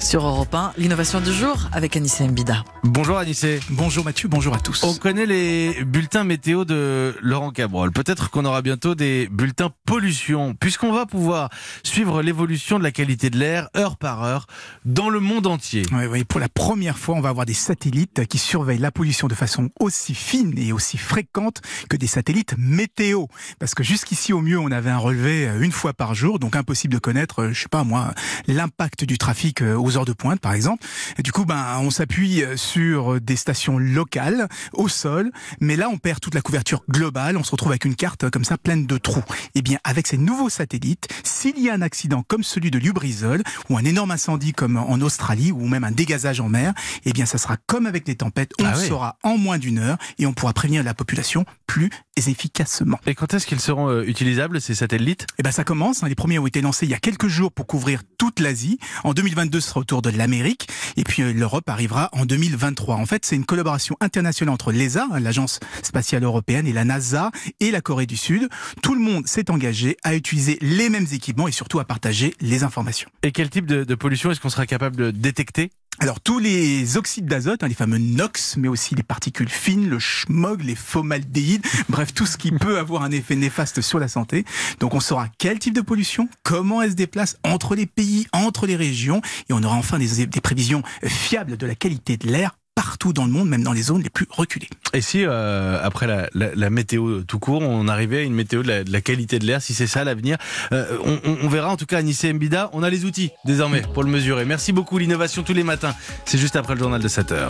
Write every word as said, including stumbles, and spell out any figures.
Sur Europe un, l'innovation du jour avec Anissé Mbida. Bonjour Anissé. Bonjour Mathieu, bonjour à tous. On connaît les bulletins météo de Laurent Cabrol. Peut-être qu'on aura bientôt des bulletins pollution, puisqu'on va pouvoir suivre l'évolution de la qualité de l'air heure par heure dans le monde entier. Oui, oui, pour la première fois, on va avoir des satellites qui surveillent la pollution de façon aussi fine et aussi fréquente que des satellites météo. Parce que jusqu'ici, au mieux, on avait un relevé une fois par jour, donc impossible de connaître, je sais pas moi, l'impact du trafic aux heures de pointe, par exemple. Et du coup, ben, on s'appuie sur des stations locales, au sol, mais là, on perd toute la couverture globale, on se retrouve avec une carte comme ça, pleine de trous. Eh bien, avec ces nouveaux satellites, s'il y a un accident comme celui de Lubrizol, ou un énorme incendie comme en Australie, ou même un dégazage en mer, eh bien, ça sera comme avec les tempêtes, on ah le oui. saura en moins d'une heure, et on pourra prévenir la population plus efficacement. Et quand est-ce qu'ils seront euh, utilisables, ces satellites ? Eh ben, ça commence, hein. Les premiers ont été lancés il y a quelques jours pour couvrir toute l'Asie. En deux mille vingt-deux, ce sera autour de l'Amérique. Et puis euh, l'Europe arrivera en deux mille vingt-trois. En fait, c'est une collaboration internationale entre l'E S A, hein, l'Agence spatiale européenne, et la NASA et la Corée du Sud. Tout le monde s'est engagé à utiliser les mêmes équipements et surtout à partager les informations. Et quel type de, de pollution est-ce qu'on sera capable de détecter ? Alors tous les oxydes d'azote, hein, les fameux NOx, mais aussi les particules fines, le smog, les formaldéhydes, bref tout ce qui peut avoir un effet néfaste sur la santé. Donc on saura quel type de pollution, comment elle se déplace entre les pays, entre les régions, et on aura enfin des, des prévisions fiables de la qualité de l'air partout dans le monde, même dans les zones les plus reculées. Et si, euh, après la, la, la météo tout court, on arrivait à une météo de la, de la qualité de l'air, si c'est ça l'avenir, euh, on, on verra en tout cas Anissé Mbida, on a les outils désormais pour le mesurer. Merci beaucoup, l'innovation tous les matins, c'est juste après le journal de sept heures.